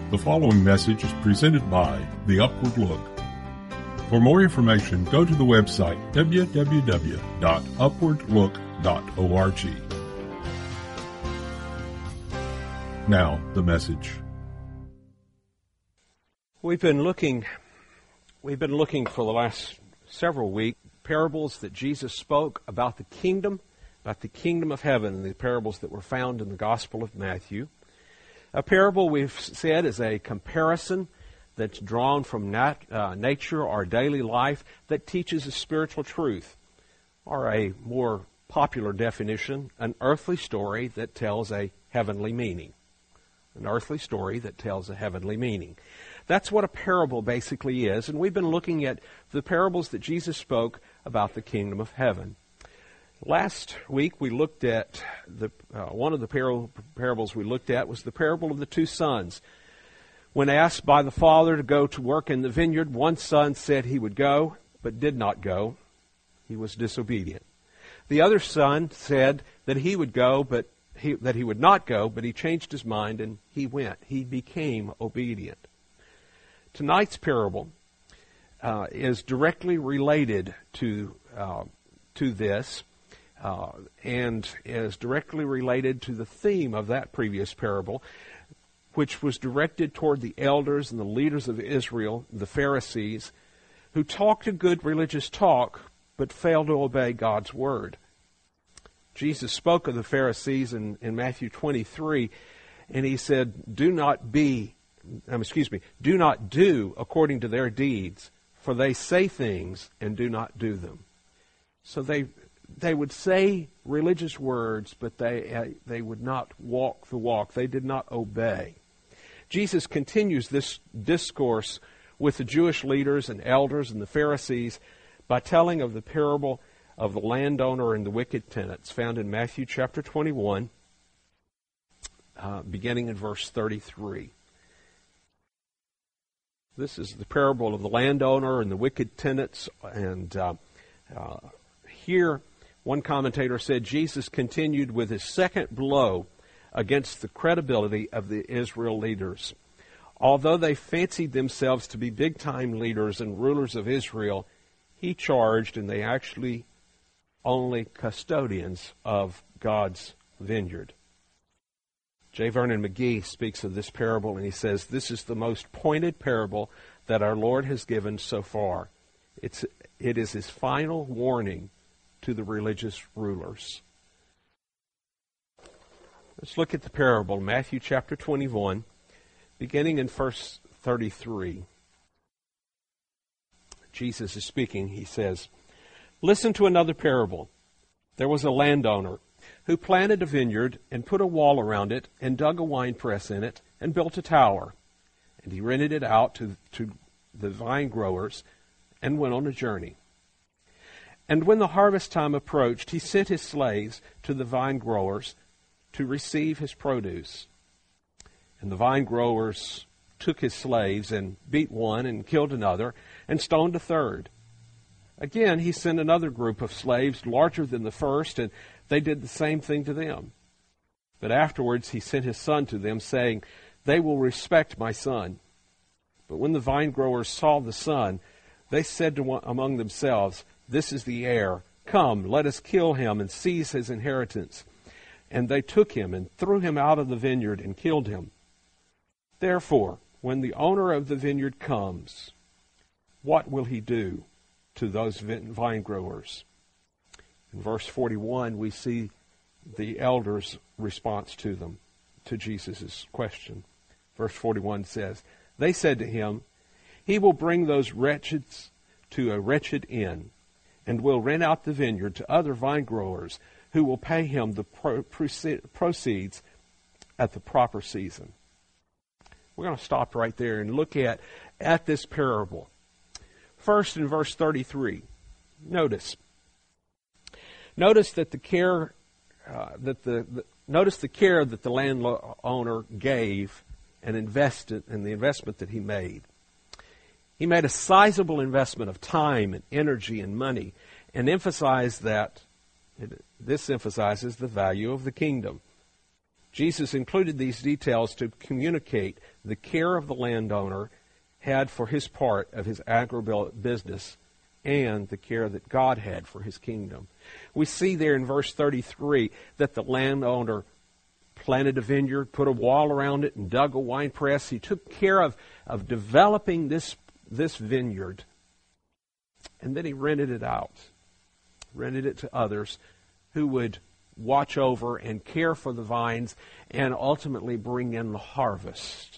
The following message is presented by The Upward Look. For more information, go to the website www.upwardlook.org. Now, the message. We've been looking for the last several weeks parables that Jesus spoke about the kingdom of heaven, the parables that were found in the Gospel of Matthew. A parable, we've said, is a comparison that's drawn from nature or daily life that teaches a spiritual truth, or a more popular definition, an earthly story that tells a heavenly meaning. An earthly story that tells a heavenly meaning. That's what a parable basically is, and we've been looking at the parables that Jesus spoke about the kingdom of heaven. Last week we looked at one of the parables we looked at was the parable of the two sons. When asked by the father to go to work in the vineyard, one son said he would go, but did not go. He was disobedient. The other son said that he would go, but that he would not go, but he changed his mind and he went. He became obedient. Tonight's parable is directly related to this. And is directly related to the theme of that previous parable, which was directed toward the elders and the leaders of Israel, the Pharisees, who talked a good religious talk, but failed to obey God's word. Jesus spoke of the Pharisees in Matthew 23, and he said, do not do according to their deeds, for they say things and do not do them. So they would say religious words, but they would not walk the walk. They did not obey. Jesus continues this discourse with the Jewish leaders and elders and the Pharisees by telling of the parable of the landowner and the wicked tenants, found in Matthew chapter 21, beginning in verse 33. This is the parable of the landowner and the wicked tenants, and here one commentator said Jesus continued with his second blow against the credibility of the Israel leaders. Although they fancied themselves to be big-time leaders and rulers of Israel, he charged, and they actually only custodians of God's vineyard. J. Vernon McGee speaks of this parable, and he says, this is the most pointed parable that our Lord has given so far. It is his final warning to the religious rulers. Let's look at the parable, Matthew chapter 21, beginning in verse 33. Jesus is speaking. He says, listen to another parable. There was a landowner who planted a vineyard and put a wall around it and dug a winepress in it and built a tower. And he rented it out to the vine growers and went on a journey. And when the harvest time approached, he sent his slaves to the vine growers to receive his produce. And the vine growers took his slaves and beat one and killed another and stoned a third. Again, he sent another group of slaves larger than the first, and they did the same thing to them. But afterwards he sent his son to them, saying, they will respect my son. But when the vine growers saw the son, they said among themselves, this is the heir. Come, let us kill him and seize his inheritance. And they took him and threw him out of the vineyard and killed him. Therefore, when the owner of the vineyard comes, what will he do to those vine growers? In verse 41, we see the elders' response to them, to Jesus' question. Verse 41 says, they said to him, he will bring those wretches to a wretched inn, and will rent out the vineyard to other vine growers who will pay him the proceeds at the proper season. We're going to stop right there and look at this parable. First, in verse 33, notice that the care that the landowner gave and invested, and the investment that he made. He made a sizable investment of time and energy and money, and emphasized that this emphasizes the value of the kingdom. Jesus included these details to communicate the care of the landowner had for his part of his agribusiness and the care that God had for his kingdom. We see there in verse 33 that the landowner planted a vineyard, put a wall around it, and dug a wine press. He took care of developing this vineyard, and then he rented it out, rented it to others who would watch over and care for the vines and ultimately bring in the harvest.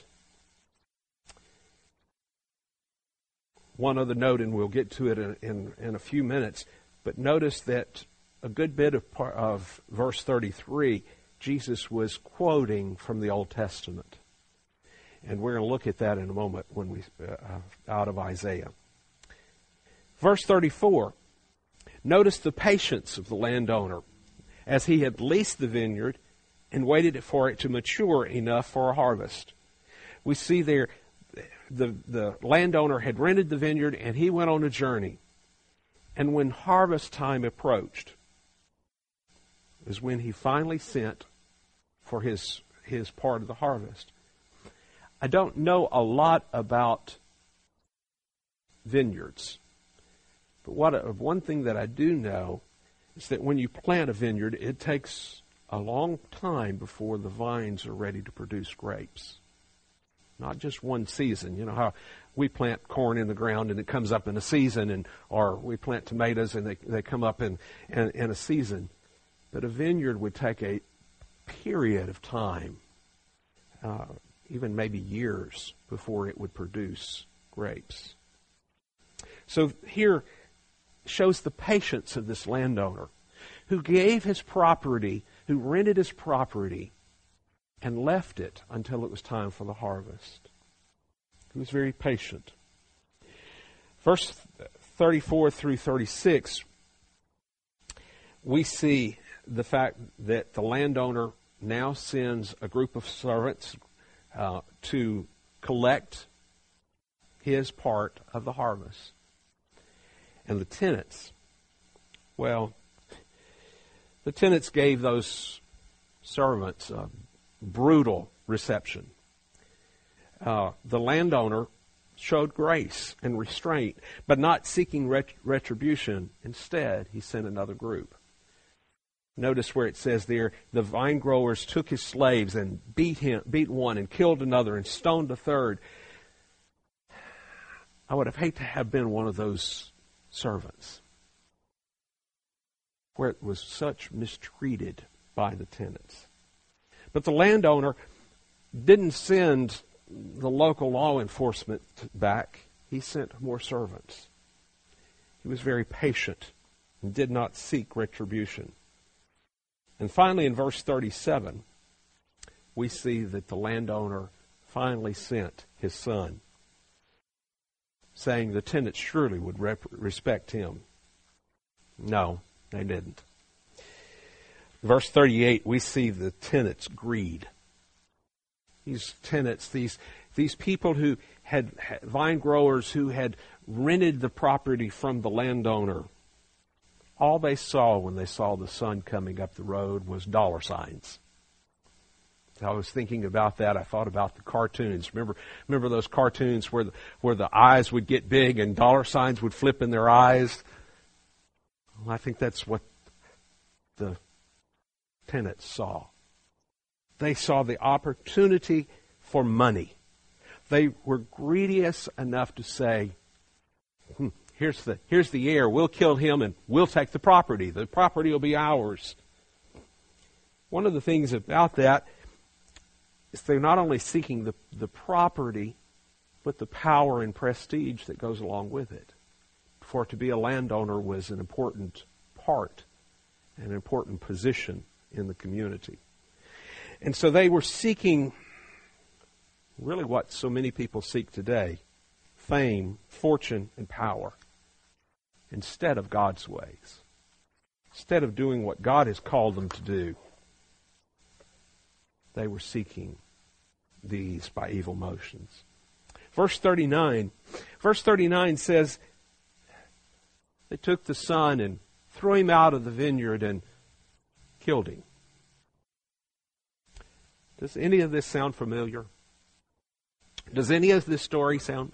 One other note, and we'll get to it in a few minutes, but notice that a good bit of verse 33, Jesus was quoting from the Old Testament. And we're going to look at that in a moment when we out of Isaiah. Verse 34, notice the patience of the landowner as he had leased the vineyard and waited for it to mature enough for a harvest. We see there the landowner had rented the vineyard and he went on a journey. And when harvest time approached is when he finally sent for his part of the harvest. I don't know a lot about vineyards, but one thing that I do know is that when you plant a vineyard, it takes a long time before the vines are ready to produce grapes. Not just one season. You know how we plant corn in the ground and it comes up in a season, or we plant tomatoes and they come up in a season. But a vineyard would take a period of time, even maybe years, before it would produce grapes. So here shows the patience of this landowner who gave his property, who rented his property, and left it until it was time for the harvest. He was very patient. Verse 34 through 36, we see the fact that the landowner now sends a group of servants to collect his part of the harvest. And the tenants, well, the tenants gave those servants a brutal reception. The landowner showed grace and restraint, but not seeking retribution. Instead, he sent another group. Notice where it says there, the vine growers took his slaves and beat one and killed another and stoned a third. I would have hated to have been one of those servants where it was such mistreated by the tenants. But the landowner didn't send the local law enforcement back. He sent more servants. He was very patient and did not seek retribution. And finally, in verse 37, we see that the landowner finally sent his son, saying the tenants surely would respect him. No, they didn't. Verse 38, we see the tenants' greed. These tenants, these people who had vine growers who had rented the property from the landowner, all they saw when they saw the son coming up the road was dollar signs. I was thinking about that. I thought about the cartoons. Remember those cartoons where the eyes would get big and dollar signs would flip in their eyes? Well, I think that's what the tenants saw. They saw the opportunity for money. They were greediest enough to say, here's the heir. We'll kill him and we'll take the property. The property will be ours. One of the things about that is they're not only seeking the property, but the power and prestige that goes along with it. For to be a landowner was an important part, an important position in the community. And so they were seeking really what so many people seek today, fame, fortune, and power, instead of God's ways, instead of doing what God has called them to do. They were seeking these by evil motions. Verse 39 says, they took the son and threw him out of the vineyard and killed him. Does any of this sound familiar? Does any of this story sound?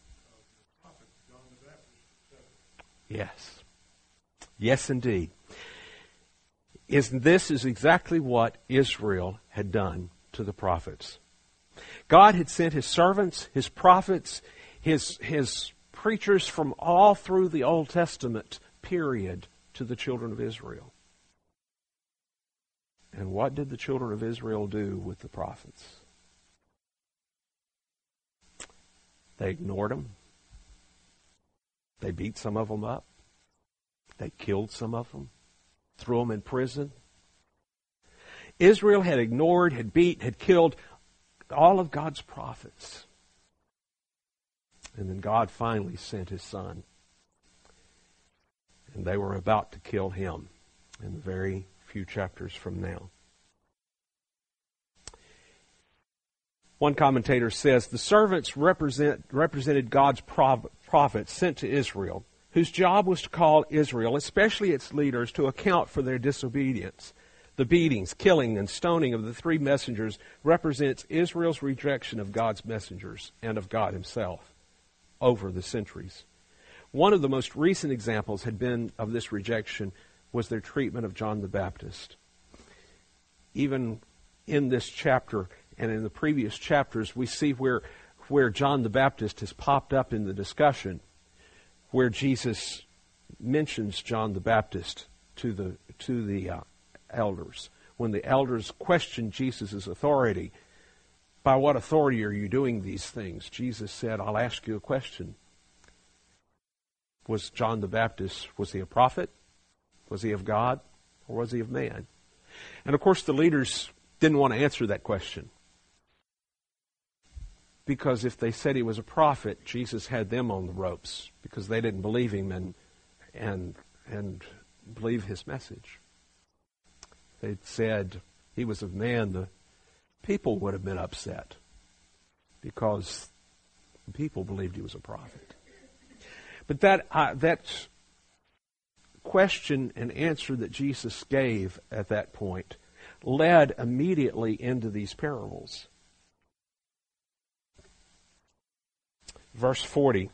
Yes. Yes, indeed. This is exactly what Israel had done to the prophets. God had sent His servants, His prophets, His preachers from all through the Old Testament period to the children of Israel. And what did the children of Israel do with the prophets? They ignored them. They beat some of them up. They killed some of them. Threw them in prison. Israel had ignored, had beat, had killed all of God's prophets. And then God finally sent His Son. And they were about to kill Him in the very few chapters from now. One commentator says, the servants represented God's prophets sent to Israel, whose job was to call Israel, especially its leaders, to account for their disobedience. The beatings, killing, and stoning of the three messengers represents Israel's rejection of God's messengers and of God Himself over the centuries. One of the most recent examples of this rejection was their treatment of John the Baptist. Even in this chapter and in the previous chapters, we see where John the Baptist has popped up in the discussion, where Jesus mentions John the Baptist to the elders. When the elders question Jesus' authority, by what authority are you doing these things? Jesus said, I'll ask you a question. Was John the Baptist, was he a prophet? Was he of God? Or was he of man? And of course the leaders didn't want to answer that question. Because if they said he was a prophet, Jesus had them on the ropes because they didn't believe him and believe his message. They'd said he was of man, the people would have been upset because the people believed he was a prophet. But that question and answer that Jesus gave at that point led immediately into these parables. Verse 40.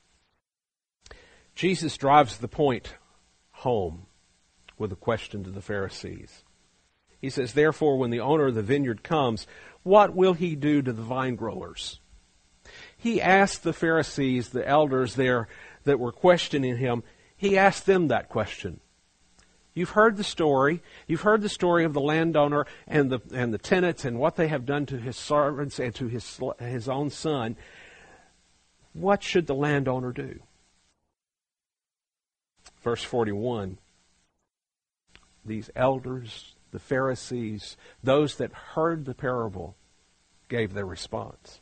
Jesus drives the point home with a question to the Pharisees. He says, therefore, when the owner of the vineyard comes, what will he do to the vine growers? He asked the Pharisees, the elders there that were questioning him, he asked them that question. You've heard the story. You've heard the story of the landowner and the tenants and what they have done to his servants and to his own son. What should the landowner do? Verse 41. These elders, the Pharisees, those that heard the parable, gave their response.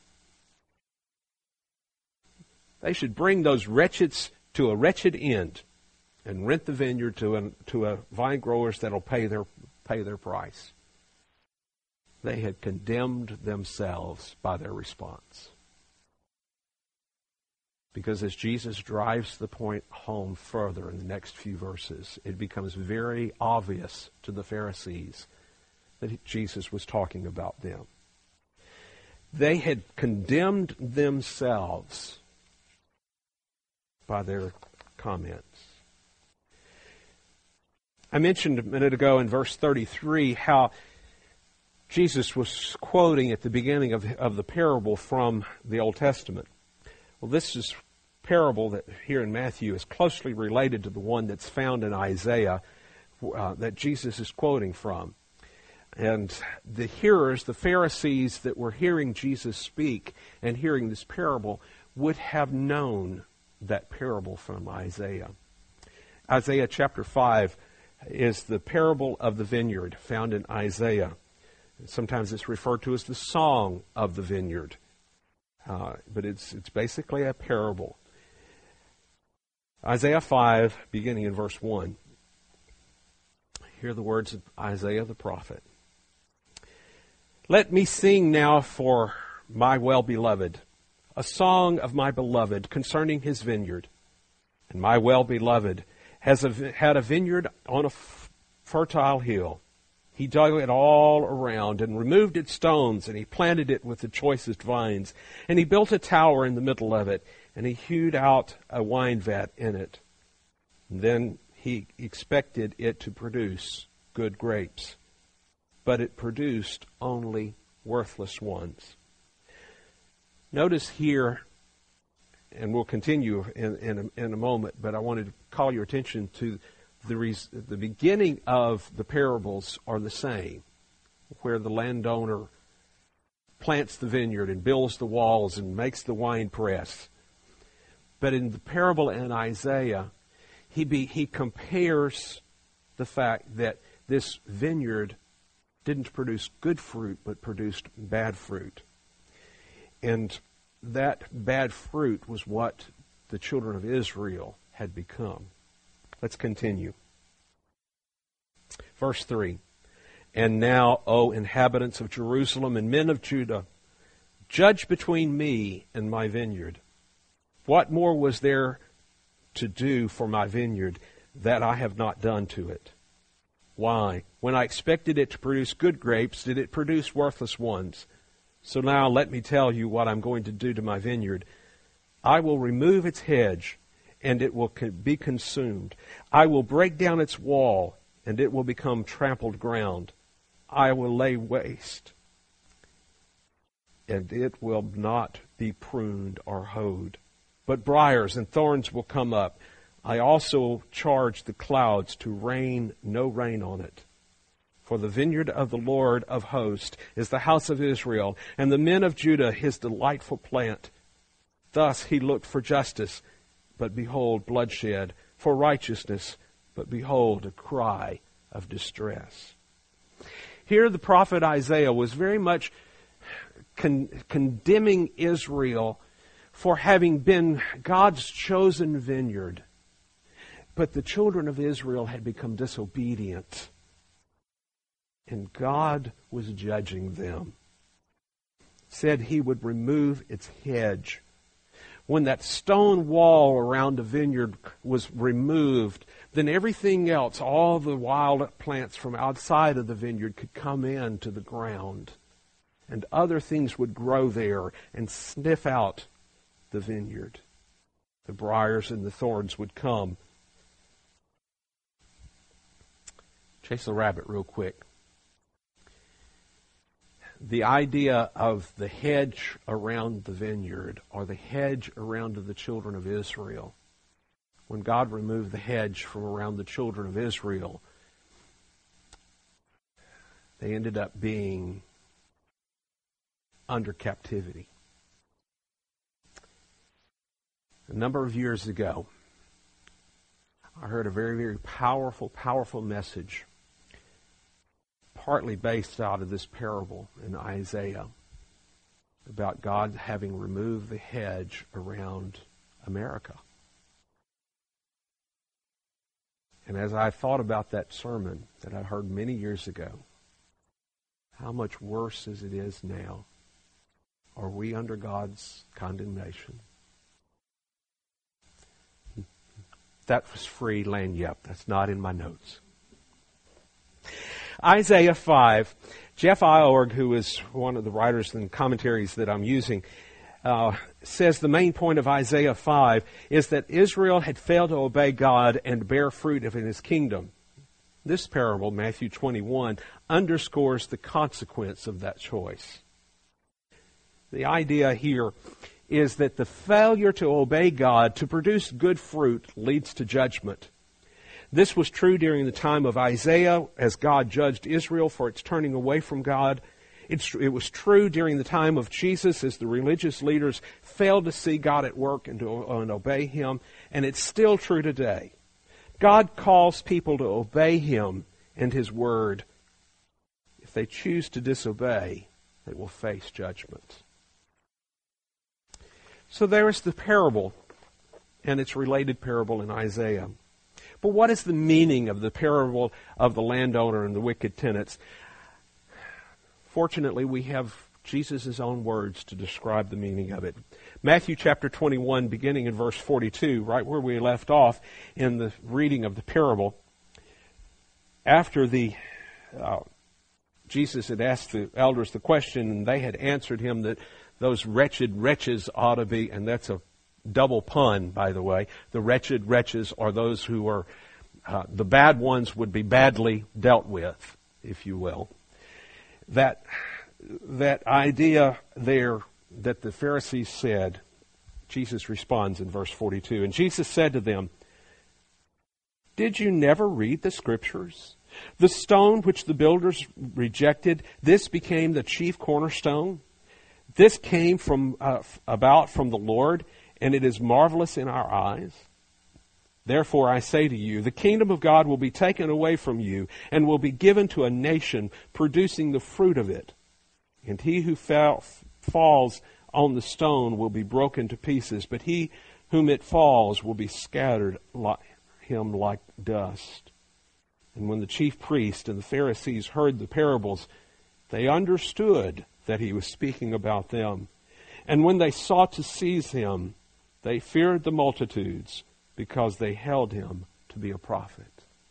They should bring those wretches to a wretched end and rent the vineyard to a vine growers that'll pay their price. They had condemned themselves by their response. Because as Jesus drives the point home further in the next few verses, it becomes very obvious to the Pharisees that Jesus was talking about them. They had condemned themselves by their comments. I mentioned a minute ago in verse 33 how Jesus was quoting at the beginning of the parable from the Old Testament. Well, this is parable that here in Matthew is closely related to the one that's found in Isaiah that Jesus is quoting from. And the hearers, the Pharisees that were hearing Jesus speak and hearing this parable would have known that parable from Isaiah. Isaiah chapter 5 is the parable of the vineyard found in Isaiah. Sometimes it's referred to as the song of the vineyard. But it's basically a parable. Isaiah 5, beginning in verse 1. Hear the words of Isaiah the prophet. Let me sing now for my well-beloved, a song of my beloved concerning his vineyard. And my well-beloved had a vineyard on a fertile hill. He dug it all around and removed its stones, and he planted it with the choicest vines. And he built a tower in the middle of it, and he hewed out a wine vat in it. And then he expected it to produce good grapes, but it produced only worthless ones. Notice here, and we'll continue in a moment, but I wanted to call your attention to the beginning of the parables are the same, where the landowner plants the vineyard and builds the walls and makes the wine press. But in the parable in Isaiah, he compares the fact that this vineyard didn't produce good fruit, but produced bad fruit. And that bad fruit was what the children of Israel had become. Let's continue. Verse 3. And now, O inhabitants of Jerusalem and men of Judah, judge between me and my vineyard. What more was there to do for my vineyard that I have not done to it? Why? When I expected it to produce good grapes, did it produce worthless ones? So now let me tell you what I'm going to do to my vineyard. I will remove its hedge, and it will be consumed. I will break down its wall, and it will become trampled ground. I will lay waste, and it will not be pruned or hoed. But briars and thorns will come up. I also charge the clouds to rain no rain on it. For the vineyard of the Lord of hosts is the house of Israel, and the men of Judah his delightful plant. Thus he looked for justice, but behold bloodshed, for righteousness, but behold a cry of distress. Here the prophet Isaiah was very much condemning Israel for having been God's chosen vineyard. But the children of Israel had become disobedient, and God was judging them. Said he would remove its hedge. When that stone wall around the vineyard was removed, then everything else, all the wild plants from outside of the vineyard could come into the ground. And other things would grow there and sniff out the vineyard. The briars and the thorns would come. Chase the rabbit real quick. The idea of the hedge around the vineyard, or the hedge around the children of Israel, when God removed the hedge from around the children of Israel, they ended up being under captivity. A number of years ago, I heard a very, very powerful message, partly based out of this parable in Isaiah, about God having removed the hedge around America. And as I thought about that sermon that I heard many years ago, how much worse as it is now, are we under God's condemnation? That was free lagniappe. That's not in my notes. Isaiah 5. Jeff Iorg, who is one of the writers and commentaries that I'm using, says the main point of Isaiah 5 is that Israel had failed to obey God and bear fruit in His kingdom. This parable, Matthew 21, underscores the consequence of that choice. The idea here is that the failure to obey God to produce good fruit leads to judgment. This was true during the time of Isaiah as God judged Israel for its turning away from God. It was true during the time of Jesus as the religious leaders failed to see God at work and obey Him. And it's still true today. God calls people to obey Him and His Word. If they choose to disobey, they will face judgment. So there is the parable and its related parable in Isaiah. But what is the meaning of the parable of the landowner and the wicked tenants? Fortunately, we have Jesus' own words to describe the meaning of it. Matthew chapter 21, beginning in verse 42, right where we left off in the reading of the parable. After the Jesus had asked the elders the question, and they had answered him that those wretched wretches ought to be, and that's a double pun, by the way. The wretched wretches are those who are, the bad ones would be badly dealt with, if you will. That idea there that the Pharisees said, Jesus responds in verse 42. And Jesus said to them, "Did you never read the Scriptures? The stone which the builders rejected, this became the chief cornerstone. This came from the Lord, and it is marvelous in our eyes. Therefore I say to you, the kingdom of God will be taken away from you and will be given to a nation producing the fruit of it. And he who falls on the stone will be broken to pieces, but he whom it falls will be scattered like dust." And when the chief priests and the Pharisees heard the parables, they understood that he was speaking about them. And when they sought to seize him, they feared the multitudes, because they held him to be a prophet.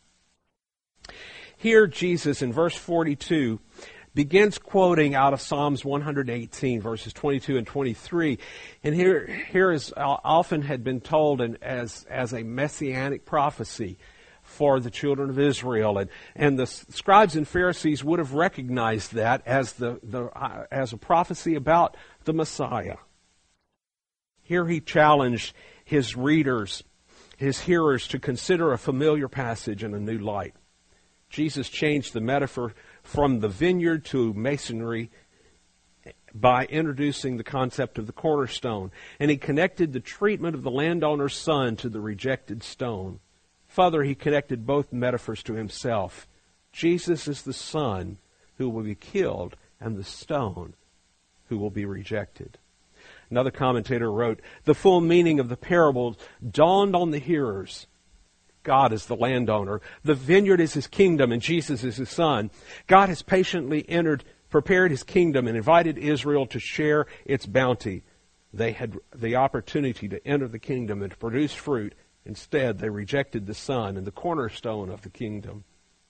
Here Jesus, in verse 42, begins quoting out of Psalms 118, verses 22 and 23. And here is often had been told as a messianic prophecy for the children of Israel. And the scribes and Pharisees would have recognized that as as a prophecy about the Messiah. Here he challenged his readers, his hearers, to consider a familiar passage in a new light. Jesus changed the metaphor from the vineyard to masonry by introducing the concept of the cornerstone. And he connected the treatment of the landowner's son to the rejected stone. Further, he connected both metaphors to himself. Jesus is the son who will be killed and the stone who will be rejected. Another commentator wrote, "The full meaning of the parable dawned on the hearers. God is the landowner. The vineyard is his kingdom, and Jesus is his son. God has patiently prepared his kingdom and invited Israel to share its bounty. They had the opportunity to enter the kingdom and to produce fruit. Instead, they rejected the son and the cornerstone of the kingdom."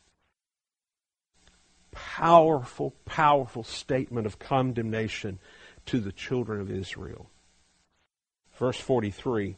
Powerful, powerful statement of condemnation to the children of Israel. Verse 43,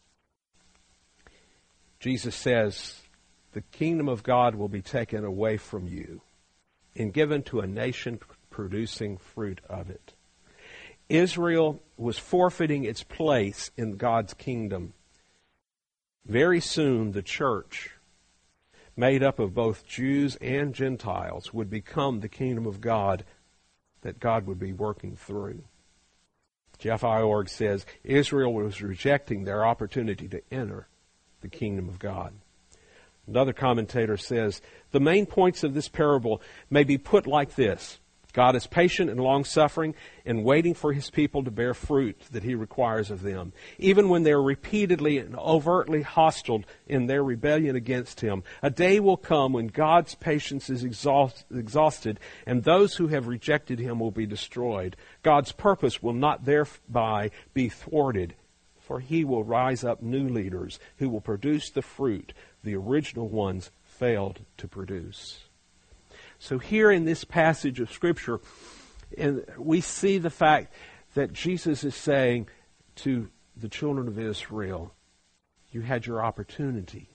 Jesus says, "The kingdom of God will be taken away from you and given to a nation producing fruit of it." Israel was forfeiting its place in God's kingdom. Very soon, the church, made up of both Jews and Gentiles, would become the kingdom of God that God would be working through. Jeff Iorg says, Israel was rejecting their opportunity to enter the kingdom of God. Another commentator says, the main points of this parable may be put like this. God is patient and long-suffering and waiting for his people to bear fruit that he requires of them. Even when they are repeatedly and overtly hostile in their rebellion against him, a day will come when God's patience is exhausted and those who have rejected him will be destroyed. God's purpose will not thereby be thwarted, for he will rise up new leaders who will produce the fruit the original ones failed to produce. So here in this passage of Scripture, we see the fact that Jesus is saying to the children of Israel, you had your opportunity.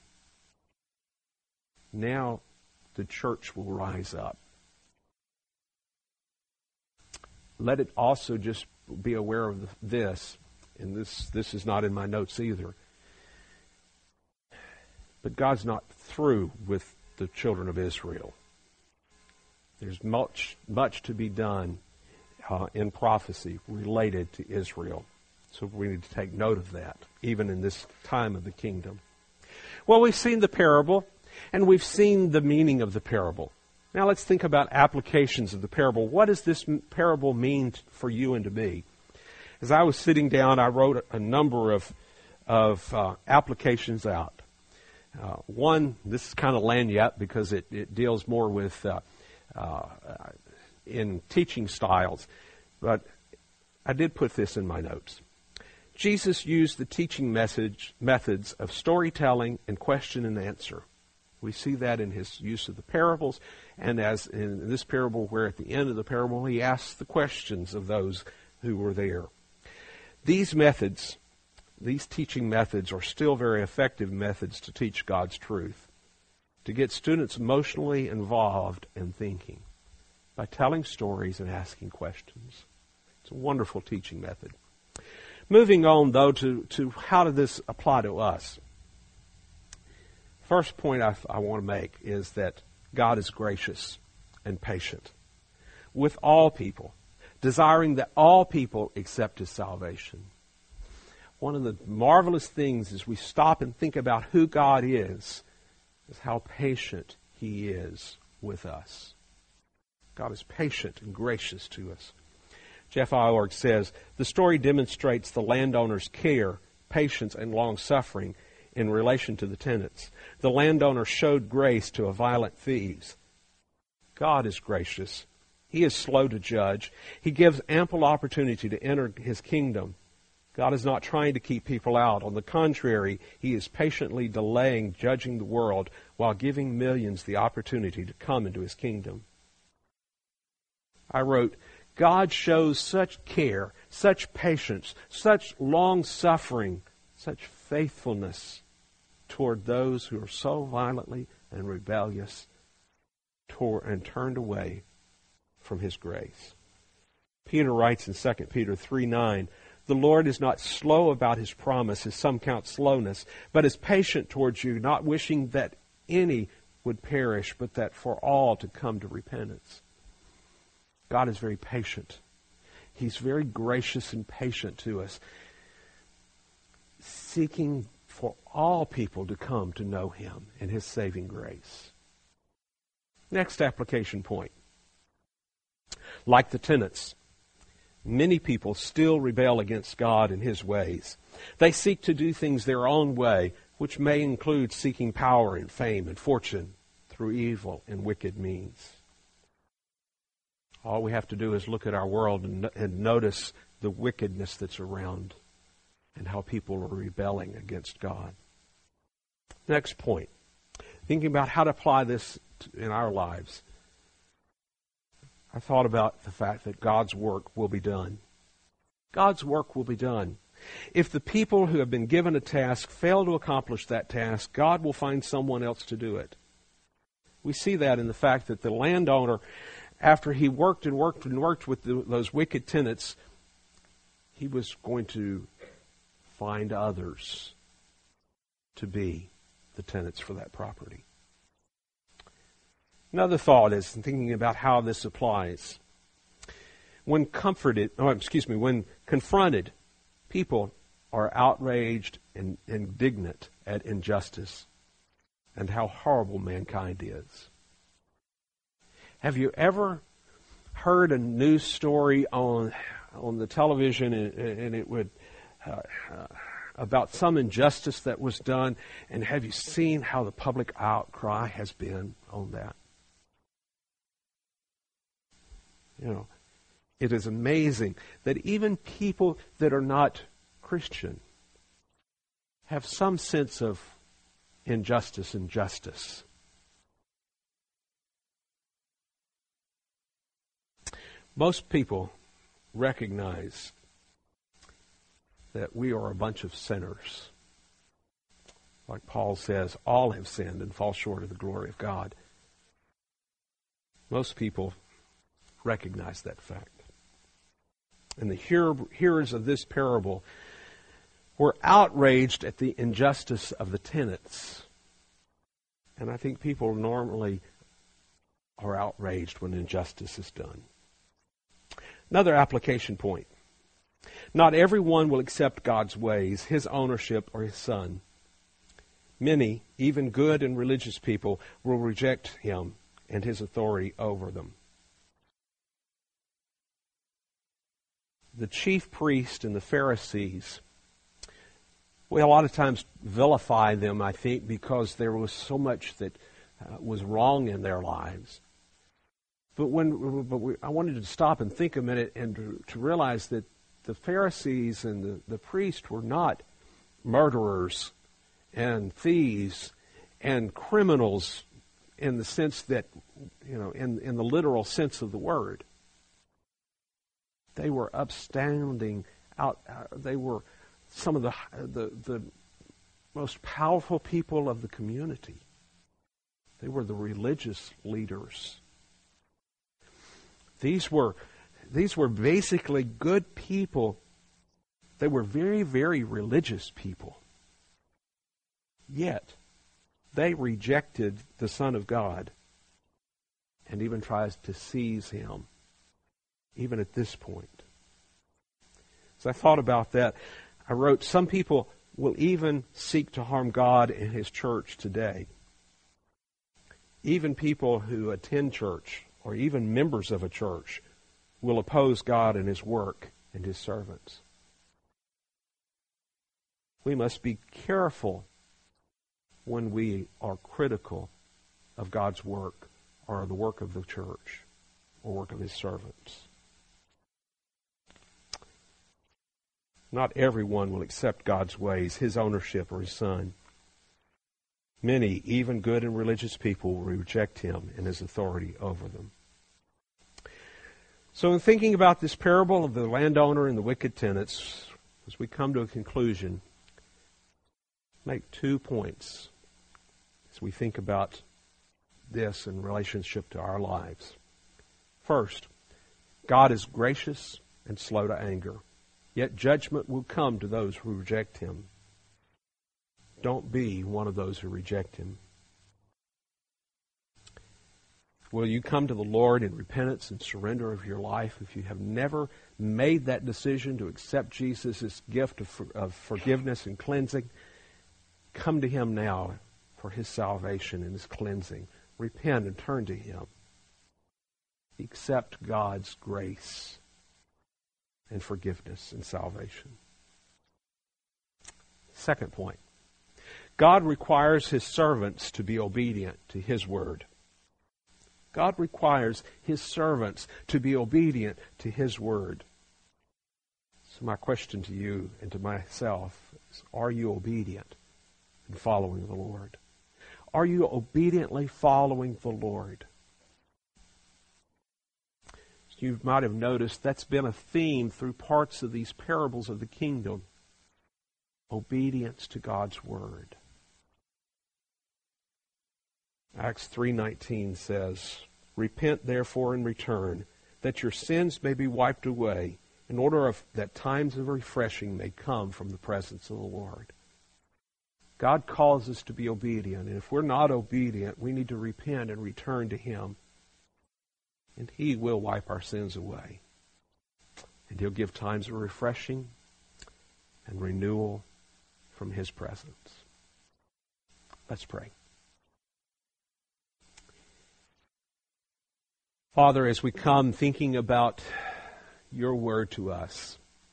Now the church will rise up. Let it also just be aware of this, and this is not in my notes either, but God's not through with the children of Israel. There's much to be done in prophecy related to Israel. So we need to take note of that, even in this time of the kingdom. Well, we've seen the parable, and we've seen the meaning of the parable. Now let's think about applications of the parable. What does this parable mean for you and to me? As I was sitting down, I wrote a number of applications out. One, this is kind of lagniappe because it deals more with in teaching styles, but I did put this in my notes. Jesus used the teaching methods of storytelling and question and answer. We see that in his use of the parables, and as in this parable where at the end of the parable he asks the questions of those who were there. These methods, these teaching methods, are still very effective methods to teach God's truth, to get students emotionally involved in thinking by telling stories and asking questions. It's a wonderful teaching method. Moving on, though, to how does this apply to us? First point I want to make is that God is gracious and patient with all people, desiring that all people accept His salvation. One of the marvelous things as we stop and think about who God is how patient He is with us. God is patient and gracious to us. Jeff Iorg says, the story demonstrates the landowner's care, patience, and long-suffering in relation to the tenants. The landowner showed grace to a violent thieves. God is gracious. He is slow to judge. He gives ample opportunity to enter His kingdom. God is not trying to keep people out. On the contrary, He is patiently delaying judging the world while giving millions the opportunity to come into His kingdom. I wrote, God shows such care, such patience, such long-suffering, such faithfulness toward those who are so violently and rebellious and turned away from His grace. Peter writes in 2 Peter 3:9, the Lord is not slow about His promise, as some count slowness, but is patient towards you, not wishing that any would perish, but that for all to come to repentance. God is very patient. He's very gracious and patient to us, seeking for all people to come to know Him and His saving grace. Next application point. Like the tenants, many people still rebel against God and His ways. They seek to do things their own way, which may include seeking power and fame and fortune through evil and wicked means. All we have to do is look at our world and notice the wickedness that's around and how people are rebelling against God. Next point. Thinking about how to apply this in our lives. I thought about the fact that God's work will be done. God's work will be done. If the people who have been given a task fail to accomplish that task, God will find someone else to do it. We see that in the fact that the landowner, after he worked and worked and worked with those wicked tenants, he was going to find others to be the tenants for that property. Another thought is thinking about how this applies. When confronted, people are outraged and indignant at injustice and how horrible mankind is. Have you ever heard a news story on the television and it would about some injustice that was done, and have you seen how the public outcry has been on that? You know, it is amazing that even people that are not Christian have some sense of injustice and justice. Most people recognize that we are a bunch of sinners. Like Paul says, all have sinned and fall short of the glory of God. Most people recognize that fact. And the hearers of this parable were outraged at the injustice of the tenants. And I think people normally are outraged when injustice is done. Another application point. Not everyone will accept God's ways, His ownership, or His Son. Many, even good and religious people, will reject Him and His authority over them. The chief priest and the Pharisees, we a lot of times vilify them, I think, because there was so much that was wrong in their lives. But I wanted to stop and think a minute and to realize that the Pharisees and the priests were not murderers and thieves and criminals in the sense that, in the literal sense of the word. They were upstanding. They were some of the most powerful people of the community. They were the religious leaders. These were basically good people. They were very, very religious people. Yet, they rejected the Son of God and even tries to seize him, even at this point. As I thought about that, I wrote, some people will even seek to harm God and his church today. Even people who attend church, or even members of a church, will oppose God and his work and his servants. We must be careful when we are critical of God's work or the work of the church or work of his servants. Not everyone will accept God's ways, his ownership, or his Son. Many, even good and religious people, will reject him and his authority over them. So in thinking about this parable of the landowner and the wicked tenants, as we come to a conclusion, make 2 points as we think about this in relationship to our lives. First, God is gracious and slow to anger, yet judgment will come to those who reject him. Don't be one of those who reject him. Will you come to the Lord in repentance and surrender of your life if you have never made that decision to accept Jesus' gift of forgiveness and cleansing? Come to him now for his salvation and his cleansing. Repent and turn to him. Accept God's grace and forgiveness and salvation. Second point. God requires his servants to be obedient to his word. God requires his servants to be obedient to his word. So my question to you and to myself is, are you obedient in following the Lord? Are you obediently following the Lord? You might have noticed that's been a theme through parts of these parables of the kingdom. Obedience to God's word. Acts 3:19 says, "Repent therefore and return, that your sins may be wiped away, in order that times of refreshing may come from the presence of the Lord." God calls us to be obedient, and if we're not obedient, we need to repent and return to him. And he will wipe our sins away. And he'll give times of refreshing and renewal from his presence. Let's pray. Father, as we come thinking about your word to us,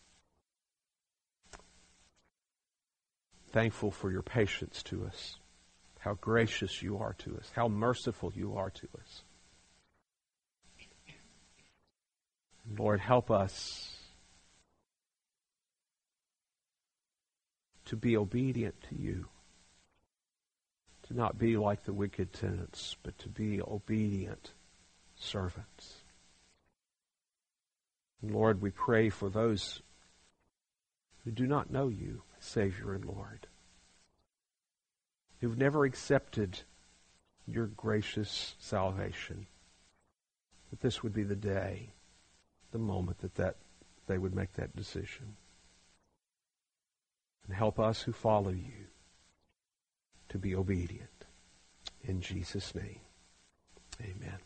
thankful for your patience to us, how gracious you are to us, how merciful you are to us. Lord, help us to be obedient to you, to not be like the wicked tenants, but to be obedient servants. And Lord, we pray for those who do not know you, Savior and Lord, who've never accepted your gracious salvation, that this would be the day, the moment that they would make that decision. And help us who follow you to be obedient. In Jesus' name, amen.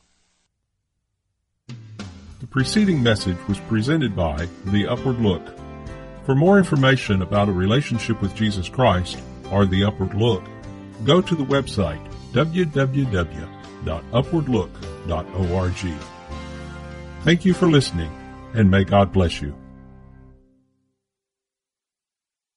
The preceding message was presented by The Upward Look. For more information about a relationship with Jesus Christ or The Upward Look, go to the website www.upwardlook.org. Thank you for listening, and may God bless you.